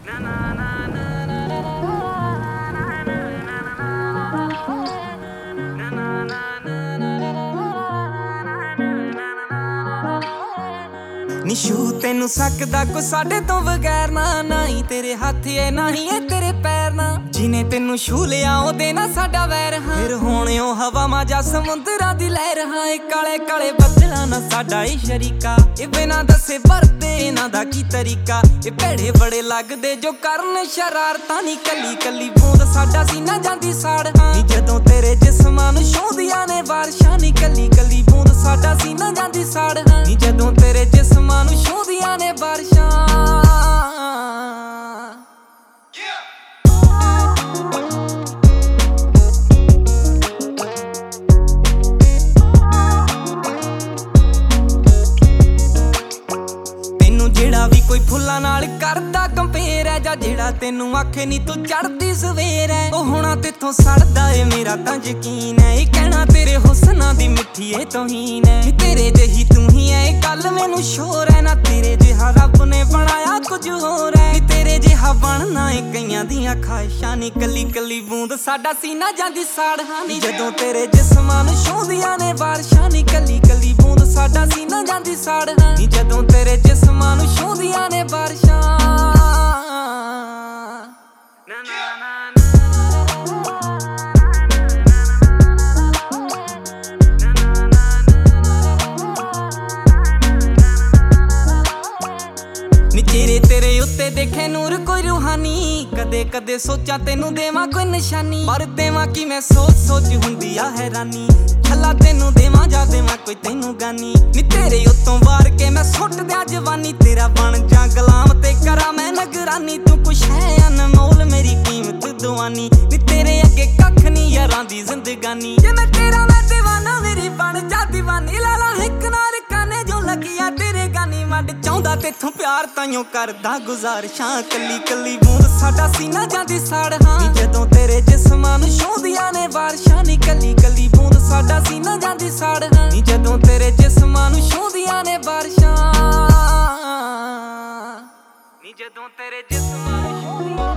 ਨਿਸ਼ੂ ਤੈਨੂੰ ਸਕਦਾ ਕੋ ਸਾਡੇ ਤੋਂ ਬਗੈਰ ਨਾ ਹੀ ਤੇਰੇ ਹੱਥ ਏ ਨਾ ਹੀ ਏ ਤੇਰੇ ਪੈਰ ਨਾ ਜਿਨੇ ਤੈਨੂੰ ਛੂ ਲਿਆ ਉਹਦੇ ਨਾ ਸਾਡਾ ਵੈਰ ਹਾਂ ਫਿਰ ਹੁਣ ਉਹ ਹਵਾਵਾਂ ਜਾਂ ਸਮੁੰਦਰਾਂ ਦੀ ਲਹਿਰ ਹਾਂ ਇਹ ਕਾਲੇ ਕਾਲੇ ਬੱਦਲਾਂ ਨਾ ਸਾਡਾ ਏ ਸ਼ਰੀਕਾ ਇਹ ਬਿਨਾਂ ਦੱਸੇ ਵਰਤੇ ਇਹਨਾਂ ਦਾ ਕੀ ਤਰੀਕਾ ਇਹ ਭੇੜੇ ਬੜੇ ਲੱਗਦੇ ਜੋ ਕਰਨ ਸ਼ਰਾਰਤਾਂ ਨੀ ਕੱਲੀ ਕੱਲੀ ਬੂੰਦ ਸਾਡਾ ਸੀਨਾ ਜਾਂਦੀ ਸਾੜ ਹਾਂ ਨੀ ਜਦੋਂ ਤੇਰੇ ਜਿਸਮਾਂ ਨੂੰ ਛੂੰਦੀਆਂ ਨੇ ਬਾਰਿਸ਼ਾਂ ਨੀ ਕੱਲੀ ਕੱਲੀ ਬੂੰਦ ਸਾਡਾ ਸੀਨਾ ਜਾਂਦੀ ਸਾੜ ਹਾਂ ਨੀ ਜਦੋਂ ਤੇਰੇ ਜਿਸਮਾਂ ਨੂੰ ਛੂੰਦੀਆਂ ਨੇ ਬਾਰਿਸ਼ਾਂ ਜਿਹੜਾ ਵੀ ਕੋਈ ਫੁੱਲਾਂ ਨਾਲ ਕਰਦਾ ਕੰਪੇਅਰ ਹੈ ਜਾਂ ਜਿਹੜਾ ਤੈਨੂੰ ਆਖੇ ਨੀ ਤੂੰ ਚੜਦੀ ਸਵੇਰ ਹੈ ਉਹ ਹੋਣਾ ਤੇਥੋਂ ਸੜਦਾ ਏ ਮੇਰਾ ਤਾਂ ਯਕੀਨ ਹੈ ਇਹ ਕਹਿਣਾ ਤੇਰੇ ਹੁਸਨਾਂ ਦੀ ਮਿੱਠੀ ਏ ਤੋਹੀਨ ਹੈ ਤੇਰੇ ਜਿਹੀ ਤੂੰ ਹੀ ਐ ਇਹ ਗੱਲ ਮੈਨੂੰ ਸ਼ੋਰ ਹੈ ਨਾ ਤੇਰੇ ਜਿਹਾ ਰੱਬ ਨੇ ਬਣਾਇਆ ਕੁਝ ਹੋਰ ਹੈ ਤੇਰੇ ਜਿਹਾ ਬਣਨਾ ਏ ਕਈਆਂ ਦੀਆਂ ਖਾਹਿਸ਼ਾਂ ਨੀ ਕੱਲੀ ਕੱਲੀ ਬੂੰਦ ਸਾਡਾ ਸੀਨਾ ਜਾਂਦੀ ਸਾੜ ਹਾਂ ਨੀ ਜਦੋਂ ਤੇਰੇ ਜਿਸਮਾਂ ਨੂੰ ਛੂੰਦੀਆਂ ਨੇ ਬਾਰਿਸ਼ਾਂ ਨੀ ਕੱਲੀ ਕੱਲੀ ਬੂੰਦ ਸਾਡਾ ਸੀਨਾ ਜਾਂਦੀ ਸਾੜ ਹਾਂ ਨੀ ਜਦੋਂ ਤੇਰੇ ਜਿਸਮਾਂ ਨੂੰ ਛੂੰਦੀਆਂ ਨੇ ਬਾਰਿਸ਼ਾਂ ਨੀ ਚਿਹਰੇ ਤੇਰੇ ਉੱਤੇ ਦੇਖੇ ਨੂਰ ਕੋਈ ਰੂਹਾਨੀ ਕਦੇ ਕਦੇ ਸੋਚਾਂ ਤੈਨੂੰ ਦੇਵਾਂ ਕੋਈ ਨਿਸ਼ਾਨੀ ਪਰ ਦੇਵਾਂ ਕਿ ਮੈਂ ਸੋਚ ਸੋਚ ਹੁੰਦੀ ਆ ਹੈਰਾਨੀ ਛੱਲਾ ਤੈਨੂੰ ਦੇਵਾਂ ਜਾਂ ਦੇਵਾਂ ਕੋਈ ਤੈਨੂੰ ਗਾਨੀ ਨੀ ਤੇਰੇ ਉੱਤੋਂ ਵਾਰ ਕੇ ਮੈਂ ਸੁੱਟ ਦਿਆਂ ਜਵਾਨੀ ਤੇਰਾ ਬਣ ਜਾਂ ਗੁਲਾਮ ਤੇ ਕਰਾਂ ਮੈਂ ਨਗਰਾਨੀ ਤੂੰ ਕੁਛ ਹੈ ਅਨਮੋਲ ਮੇਰੀ ਕੀਮਤ ਦਵਾਨੀ ਨੀ ਤੇਰੇ ਅੱਗੇ ਕੱਖ ਨੀ ਯਾਰਾਂ ਦੀ ਜ਼ਿੰਦਗਾਨੀ ਜੇ ਮੈਂ ਤੇਰਾ ਮੈਂ ਦੀਵਾਨਾ ਮੇਰੀ ਬਣ ਜਾ ਦੀਵਾਨੀ ਲਾ ਲਾ ਇੱਕ ਨਾਲ ਕਾਨੇ ਜੋ ਲੱਗਿਆ ਤੇਰੇ ਗਾਨੀ ਮੱਡ ਚਾਹੁੰਦਾ ਤੇਥੋਂ ਪਿਆਰ ਤਾਈਓ ਕਰਦਾ ਗੁਜ਼ਾਰਿਸ਼ਾਂ ਕੱਲੀ ਕੱਲੀ ਬੂੰਦ ਸਾਡਾ ਸੀਨਾ ਜਾਂਦੀ ਸਾੜ ਹਾਂ ਨੀ ਜਦੋਂ ਤੇਰੇ ਜਿਸਮਾਂ ਨੂੰ ਛੂੰਦੀਆਂ ਨੇ ਬਾਰਿਸ਼ਾਂ ਨੀ ਕੱਲੀ ਕੱਲੀ ਬੂੰਦ ਸਾਡਾ ਸੀਨਾ ਜਾਂਦੀ ਸਾੜ ਹਾਂ ਨੀ ਜਦੋਂ ਤੇਰੇ ਜਿਸਮਾਂ ਨੂੰ ਛੂੰਦੀਆਂ ਨੇ ਬਾਰਿਸ਼ਾਂ ਨੀ ਜਦੋਂ ਤੇਰੇ ਜਿਸਮਾਂ ਨੂੰ ਛੂੰਦੀਆਂ